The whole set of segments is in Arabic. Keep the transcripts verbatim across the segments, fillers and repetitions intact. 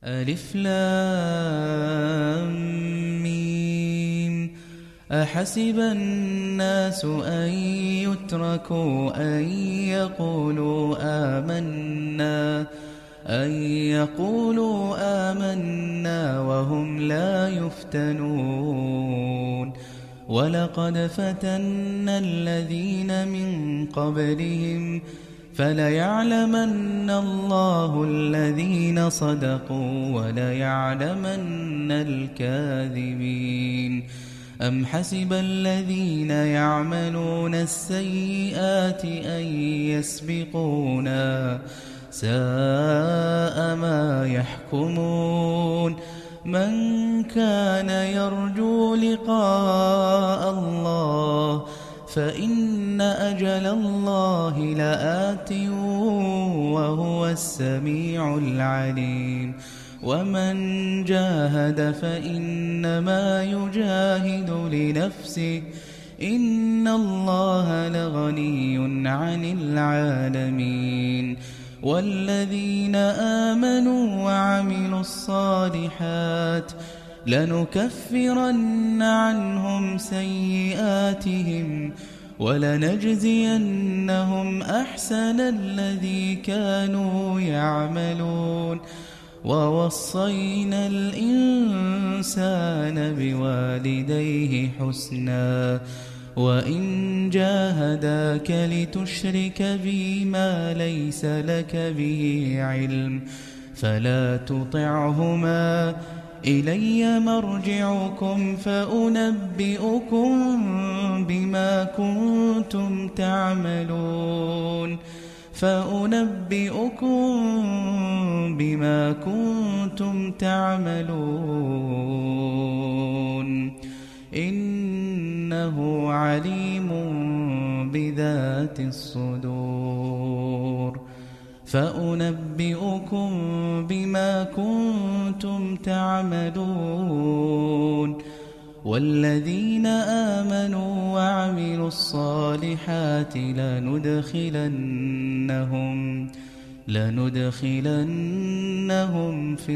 ألف لام ميم. أحسب الناس أن يتركوا أن يقولوا آمنا أن يقولوا آمنا وهم لا يفتنون. ولقد فتنا الذين من قبلهم فليعلمن الله الذين صدقوا وليعلمن الكاذبين. أم حسب الذين يعملون السيئات أن يسبقونا ساء ما يحكمون. من كان يرجو لقاء الله فإن أجل الله لآت وهو السميع العليم. ومن جاهد فإنما يجاهد لنفسه إن الله لغني عن العالمين. والذين آمنوا وعملوا الصالحات لنكفرن عنهم سيئاتهم ولنجزينهم أحسن الذي كانوا يعملون. ووصينا الإنسان بوالديه حسنا وإن جاهداك لتشرك بي ما ليس لك به علم فلا تطعهما إلي مرجعكم فأنبئكم بما كنتم تعملون فأنبئكم بما كنتم تعملون إنه عليم بذات الصدور. فأنبئكم بما كنتم تعملون. والذين آمنوا وعملوا الصالحات لندخلنهم لندخلنهم في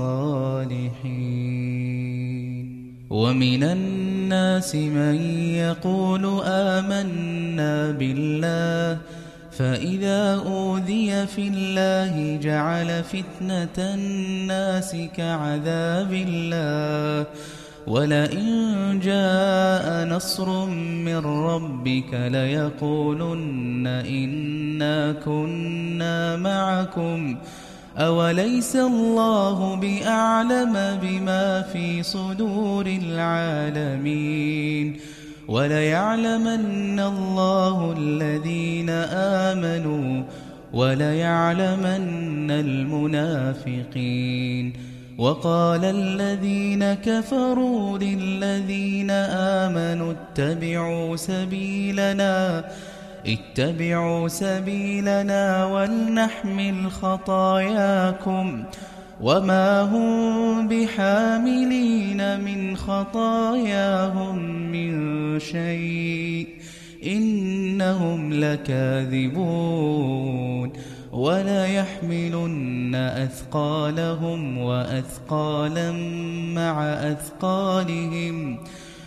الصالحين. ومن الناس من يقول آمنا بالله فإذا أوذي في الله جعل فتنة الناس كعذاب الله ولئن جاء نصر من ربك ليقولن إنا كنا معكم أوليس الله بأعلم بما في صدور العالمين. وليعلمن الله الذين آمنوا وليعلمن المنافقين. وقال الذين كفروا للذين آمنوا اتبعوا سبيلنا اتبعوا سبيلنا ولنحمل خطاياكم وما هم بحاملين من خطاياهم من شيء إنهم لكاذبون. وليحملن أثقالهم وأثقالا مع أثقالهم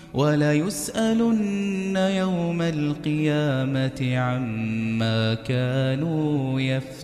وليسألن يوم القيامة عما كانوا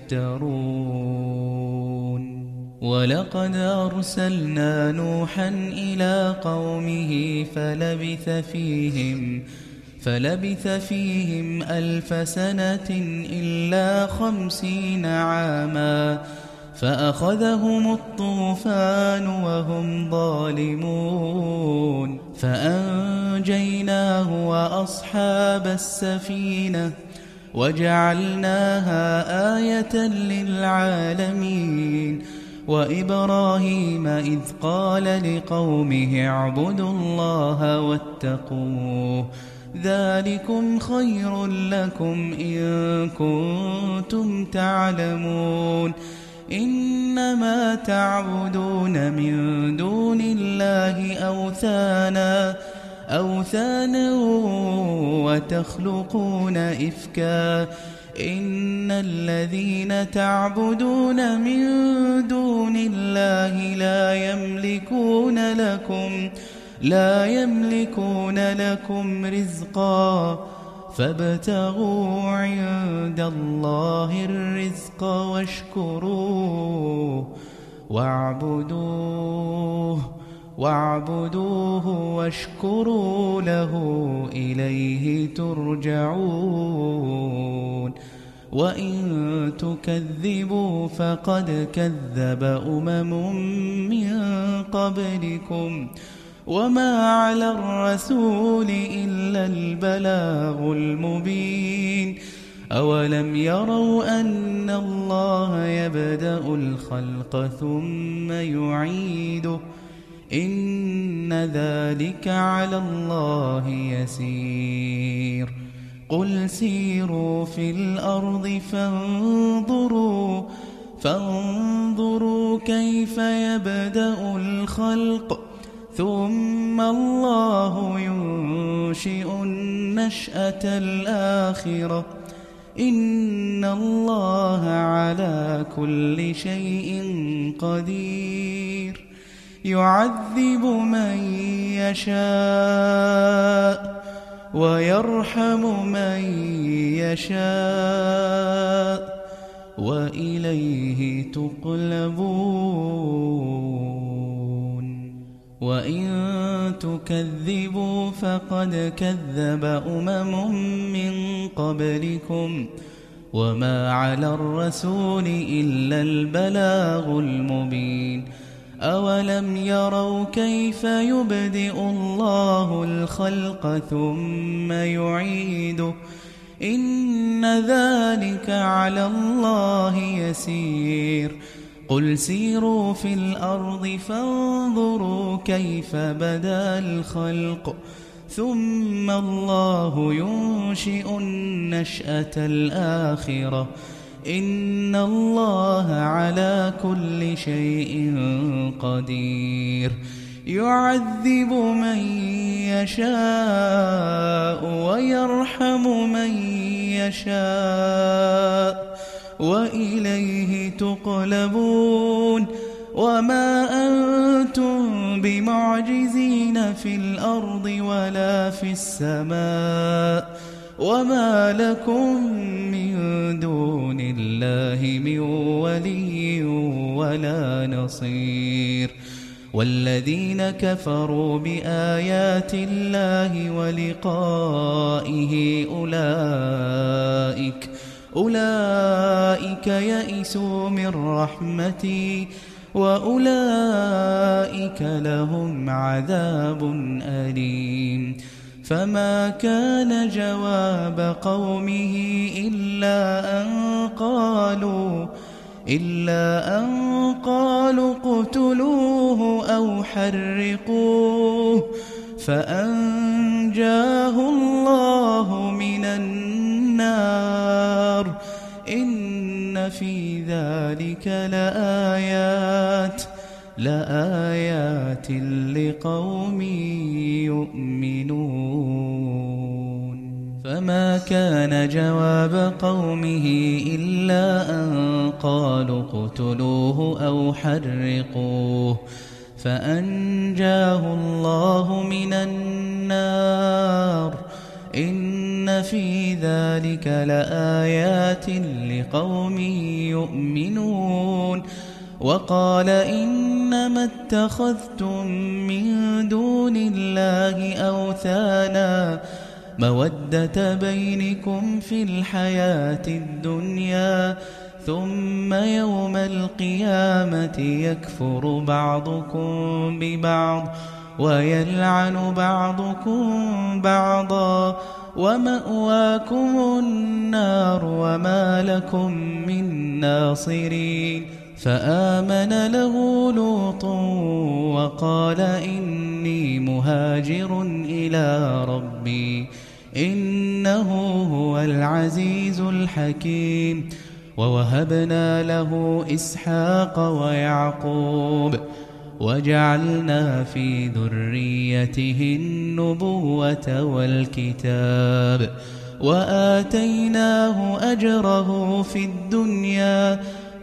يفترون. ولقد أرسلنا نوحا إلى قومه فلبث فيهم فلبث فيهم ألف سنة إلا خمسين عاما فأخذهم الطوفان وهم ظالمون فأنجيناه وأصحاب السفينة وجعلناها آية للعالمين. وإبراهيم إذ قال لقومه اعبدوا الله واتقوه ذلكم خير لكم إن كنتم تعلمون. إنما تعبدون من دون الله أوثانا أوثانا وتخلقون إفكا إن الذين تعبدون من دون الله لا يملكون لكم لا يملكون لكم رزقا فابتغوا عند الله الرزق واشكروه واعبدوه واعبدوه واشكروا له إليه ترجعون وإن تكذبوا فقد كذب أمم من قبلكم وما على الرسول إلا البلاغ المبين أولم يروا أن الله يبدأ الخلق ثم يعيده إن ذلك على الله يسير قل سيروا في الأرض فانظروا فانظروا كيف يبدأ الخلق ثم الله ينشئ النشأة الآخرة إن الله على كل شيء قدير يعذب من يشاء ويرحم من يشاء وإليه تقلبون وإن تكذبوا فقد كذب أمم من قبلكم وما على الرسول إلا البلاغ المبين أولم يروا كيف يبدئ الله الخلق ثم يعيده إن ذلك على الله يسير قل سيروا في الأرض فانظروا كيف بدأ الخلق ثم الله ينشئ النشأة الآخرة إن الله على كل شيء قدير يعذب من يشاء ويرحم من يشاء وإليه تقلبون وما أنتم بمعجزين في الأرض ولا في السماء وما لكم من دون الله من ولي ولا نصير والذين كفروا بآيات الله ولقائه أولئك أولئك يئسوا من رحمتي وأولئك لهم عذاب أليم فما كان جواب قومه إلا أن قالوا إلا أن قالوا اقتلوه أو حرقوه فأنجاه الله من النار إن في ذلك لآيات لآيات لقوم يؤمنون فما كان جواب قومه إلا أن قالوا اقتلوه أو حرقوه فأنجاه الله من النار إن في ذلك لآيات لقوم يؤمنون وقال إنما اتخذتم من دون الله أوثانا مودة بينكم في الحياة الدنيا ثم يوم القيامة يكفر بعضكم ببعض ويلعن بعضكم بعضا ومأواكم النار وما لكم من ناصرين فآمن له لوط وقال إني مهاجر إلى ربي إنه هو العزيز الحكيم ووهبنا له إسحاق ويعقوب وجعلنا في ذريته النبوة والكتاب وآتيناه أجره في الدنيا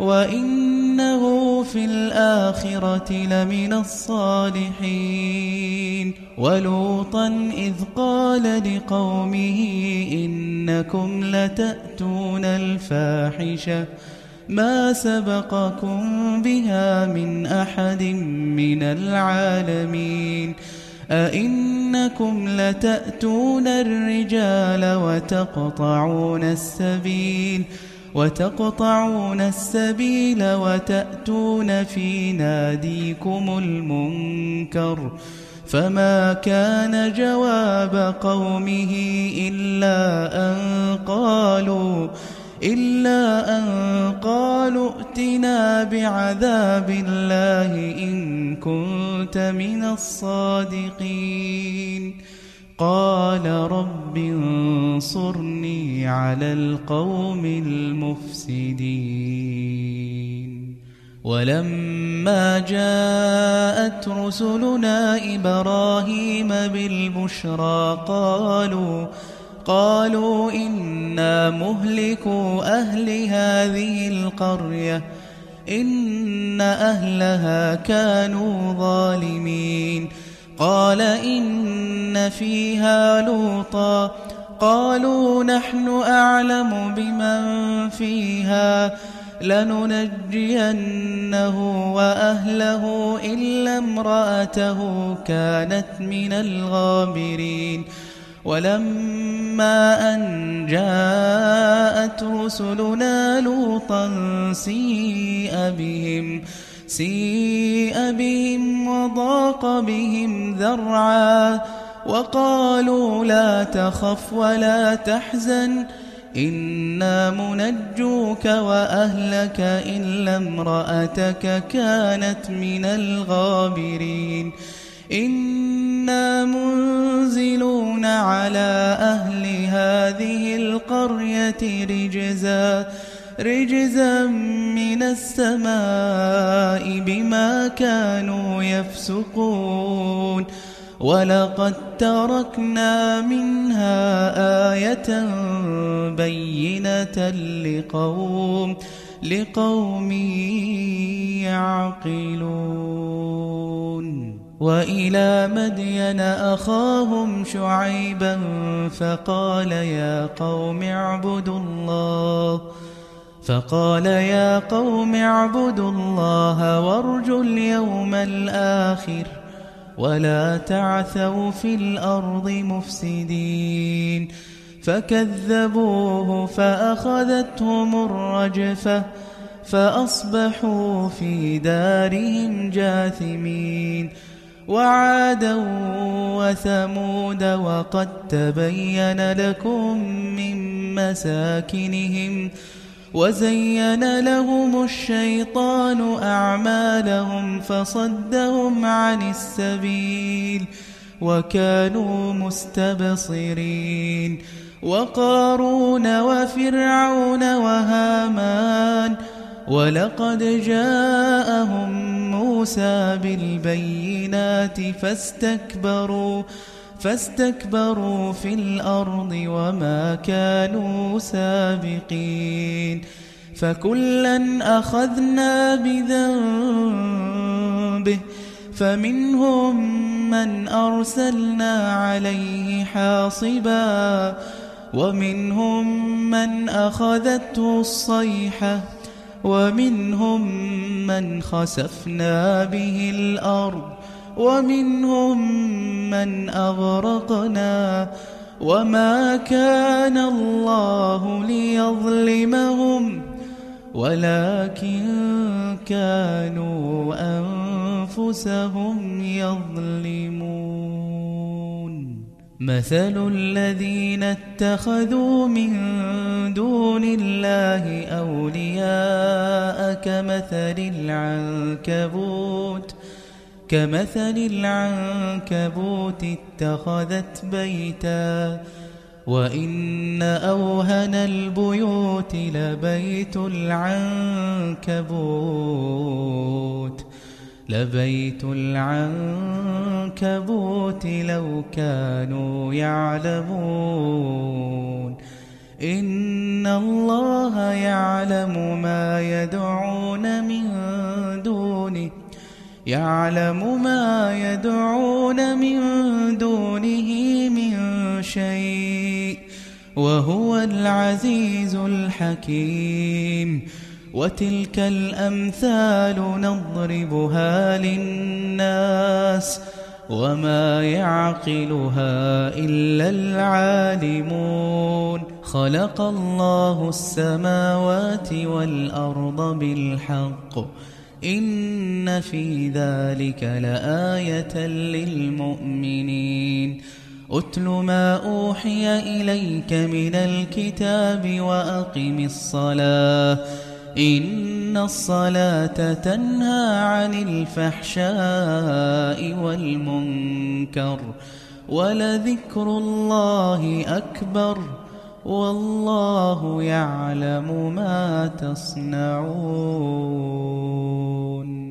وإنه في الآخرة لمن الصالحين ولوطا إذ قال لقومه إنكم لتأتون الفاحشة ما سبقكم بها من أحد من العالمين أئنكم لتأتون الرجال وتقطعون السبيل وتقطعون السبيل وتأتون في ناديكم المنكر فما كان جواب قومه إلا أن قالوا إلا أن قالوا ائتنا بعذاب الله إن كنت من الصادقين قال رب انصرني على القوم المفسدين ولما جاءت رسلنا إبراهيم بالبشرى قالوا قالوا إنا مهلكو أهل هذه القرية إن أهلها كانوا ظالمين قال إن فيها لوطا قالوا نحن أعلم بمن فيها لننجينه وأهله إلا امرأته كانت من الغابرين ولما أن جاءت رسلنا لوطا سيء بهم سيء بهم وضاق بهم ذرعا وقالوا لا تخف ولا تحزن إنا منجوك وأهلك إلا امرأتك كانت من الغابرين إنا منزلون على أهل هذه القرية رجزا رجزا من السماء بما كانوا يفسقون ولقد تركنا منها آية بينة لقوم لقوم يعقلون وإلى مدين أخاهم شعيبا فقال يا قوم اعبدوا الله فقال يا قوم اعبدوا الله وارجوا اليوم الآخر ولا تعثوا في الأرض مفسدين فكذبوه فأخذتهم الرجفة فأصبحوا في دارهم جاثمين وعادا وثمود وقد تبين لكم من مساكنهم وزين لهم الشيطان أعمالهم فصدهم عن السبيل وكانوا مستبصرين وقارون وفرعون وهامان ولقد جاءهم موسى بالبينات فاستكبروا فاستكبروا في الأرض وما كانوا سابقين فكلا أخذنا بذنبه فمنهم من أرسلنا عليه حاصبا ومنهم من أخذته الصيحة ومنهم من خسفنا به الأرض ومنهم من أغرقنا وما كان الله ليظلمهم ولكن كانوا أنفسهم يظلمون مثل الذين اتخذوا من دون الله أولياء كمثل العنكبوت كمثل العنكبوت اتخذت بيتا وإن أوهن البيوت لبيت العنكبوت لبيت العنكبوت لو كانوا يعلمون إن الله يعلم ما يدعون من دونه يعلم ما يدعون من دونه من شيء وهو العزيز الحكيم وتلك الأمثال نضربها للناس وما يعقلها إلا العالمون خلق الله السماوات والأرض بالحق إن في ذلك لآية للمؤمنين أتل ما أوحي إليك من الكتاب وأقم الصلاة إن الصلاة تنهى عن الفحشاء والمنكر ولذكر الله أكبر والله يعلم ما تصنعون.